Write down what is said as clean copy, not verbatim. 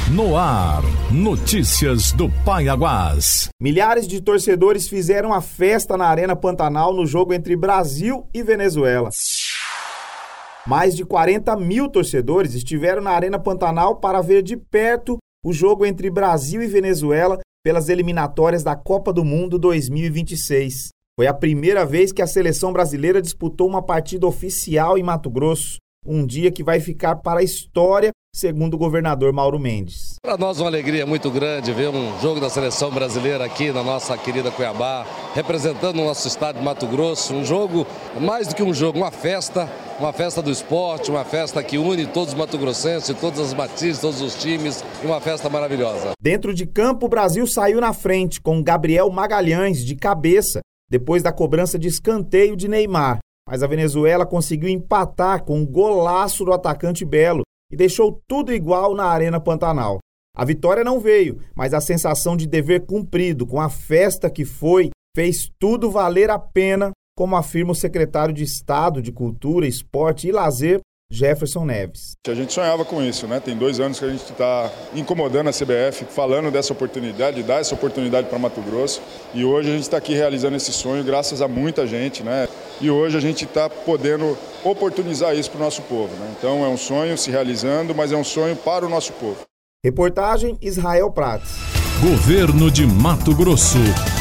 No ar, notícias do Paiaguás. Milhares de torcedores fizeram a festa na Arena Pantanal no jogo entre Brasil e Venezuela. Mais de 40 mil torcedores estiveram na Arena Pantanal para ver de perto o jogo entre Brasil e Venezuela pelas eliminatórias da Copa do Mundo 2026. Foi a primeira vez que a seleção brasileira disputou uma partida oficial em Mato Grosso, um dia que vai ficar para a história, segundo o governador Mauro Mendes. Para nós é uma alegria muito grande ver um jogo da seleção brasileira aqui na nossa querida Cuiabá, representando o nosso estado de Mato Grosso, um jogo, mais do que um jogo, uma festa do esporte, uma festa que une todos os mato-grossenses, todas as matizes, todos os times, e uma festa maravilhosa. Dentro de campo, o Brasil saiu na frente com Gabriel Magalhães de cabeça, depois da cobrança de escanteio de Neymar. Mas a Venezuela conseguiu empatar com um golaço do atacante Belo e deixou tudo igual na Arena Pantanal. A vitória não veio, mas a sensação de dever cumprido com a festa que foi fez tudo valer a pena, como afirma o secretário de Estado de Cultura, Esporte e Lazer, Jefferson Neves. A gente sonhava com isso, né? Tem 2 anos que a gente está incomodando a CBF, falando dessa oportunidade, de dar essa oportunidade para Mato Grosso. E hoje a gente está aqui realizando esse sonho graças a muita gente, né? E hoje a gente está podendo oportunizar isso para o nosso povo, né? Então é um sonho se realizando, mas é um sonho para o nosso povo. Reportagem Israel Prates. Governo de Mato Grosso.